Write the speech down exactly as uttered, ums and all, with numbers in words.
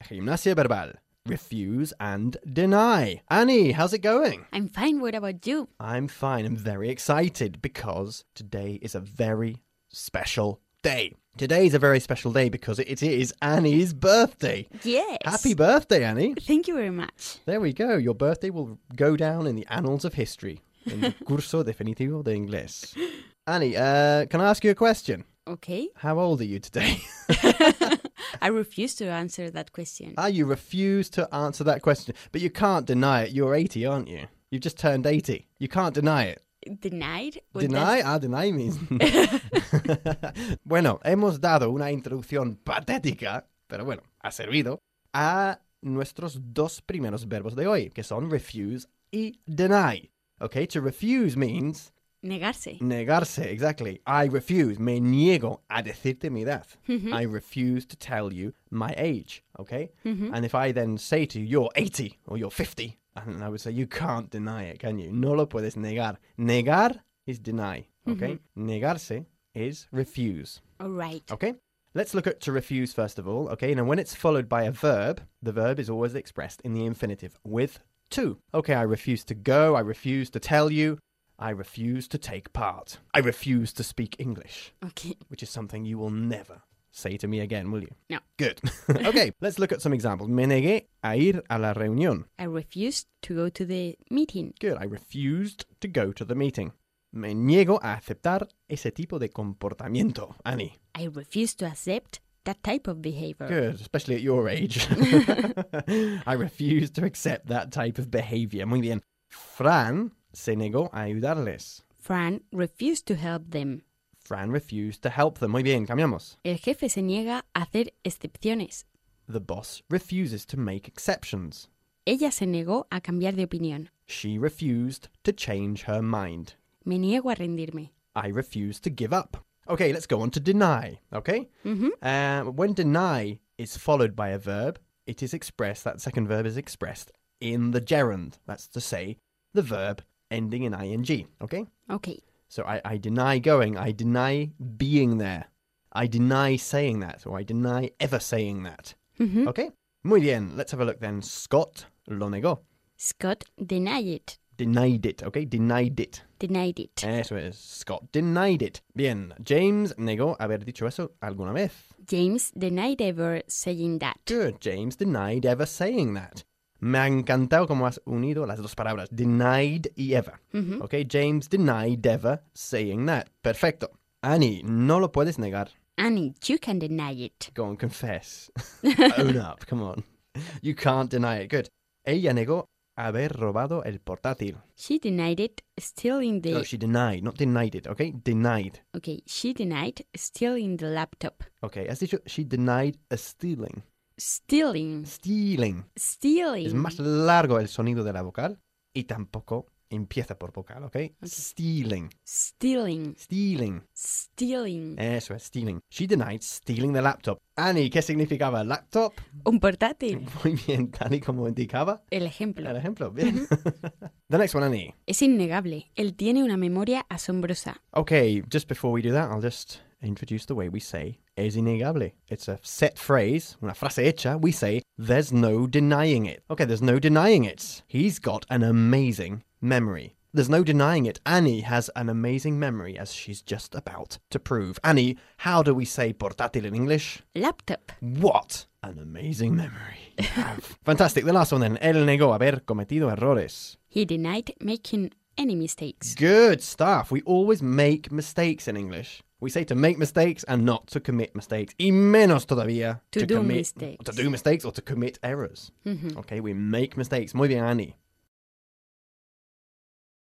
Gimnasia verbal. Refuse and deny. Annie, how's it going? I'm fine. What about you? I'm fine. I'm very excited because today is a very special day. Today is a very special day because it is Annie's birthday. Yes. Happy birthday, Annie. Thank you very much. There we go. Your birthday will go down in the annals of history. In the curso definitivo de inglés. Annie, uh, can I ask you a question? Okay. How old are you today? I refuse to answer that question. Ah, you refuse to answer that question. But you can't deny it. You're eighty, aren't you? You've just turned eighty. You can't deny it. Denied? What Deny? does- Ah, deny means... Bueno, hemos dado una introducción patética, pero bueno, ha servido, a nuestros dos primeros verbos de hoy, que son refuse y deny. Okay, to refuse means... Negarse. Negarse, exactly. I refuse. Me niego a decirte mi edad. I refuse to tell you my age, okay? And if I then say to you, you're eighty or you're fifty, and I would say, you can't deny it, can you? No lo puedes negar. Negar is deny, okay? Negarse is refuse, All right. okay? Let's look at to refuse first of all, okay? Now, when it's followed by a verb, the verb is always expressed in the infinitive with to. Okay, I refuse to go. I refuse to tell you. I refuse to take part. I refuse to speak English, Okay. which is something you will never say to me again, will you? No. Good. Okay, let's look at some examples. Me negué a ir a la reunión. I refused to go to the meeting. Good. I refused to go to the meeting. Me niego a aceptar ese tipo de comportamiento. Annie. I refuse to accept that type of behavior. Good, especially at your age. I refuse to accept that type of behavior. Muy bien. Fran se negó a ayudarles. Fran refused to help them. Fran refused to help them. Muy bien, cambiamos. El jefe se niega a hacer excepciones. The boss refuses to make exceptions. Ella se negó a cambiar de opinión. She refused to change her mind. Me niego a rendirme. I refuse to give up. Okay, let's go on to deny, okay? Mhm. Uh, when deny is followed by a verb, it is expressed, that second verb is expressed in the gerund. That's to say, the verb ending in ing, okay? Okay. So I, I deny going, I deny being there, I deny saying that, or I deny ever saying that. Mhm. Okay? Muy bien, let's have a look then. Scott lo negó. Scott denied it. Denied it, okay? Denied it. Denied it. Eso es. Scott denied it. Bien, James negó haber dicho eso alguna vez. James denied ever saying that. Good, James denied ever saying that. Me ha encantado cómo has unido las dos palabras, denied y ever. Mhm. Okay, James denied ever saying that. Perfecto. Annie, no lo puedes negar. Annie, you can deny it. Go on, confess. Own up, come on. You can't deny it. Good. Ella negó haber robado el portátil. She denied it stealing the... No, she denied, not denied it, okay? Denied. Okay, she denied stealing the laptop. Okay, has dicho she denied a stealing. Stealing. Stealing. Stealing. Es más largo el sonido de la vocal y tampoco empieza por vocal, ¿ok? Stealing. Stealing. Stealing. Stealing. Eso es, stealing. She denied stealing the laptop. Annie, ¿qué significaba laptop? Un portátil. Muy bien, tal y como indicaba El ejemplo. el ejemplo. Bien. The next one, Annie. Es innegable. Él tiene una memoria asombrosa. Okay, just before we do that, I'll just introduce the way we say es innegable. It's a set phrase, una frase hecha. We say, there's no denying it. Okay, there's no denying it. He's got an amazing memory. There's no denying it. Annie has an amazing memory, as she's just about to prove. Annie, how do we say portátil in English? Laptop. What an amazing memory you have. Fantastic. The last one then. Él negó haber cometido errores. He denied making any mistakes. Good stuff. We always make mistakes in English. We say to make mistakes and not to commit mistakes. Y menos todavía To do commit, mistakes. To do mistakes or to commit errors. Mhm. Okay, we make mistakes. Muy bien, Annie.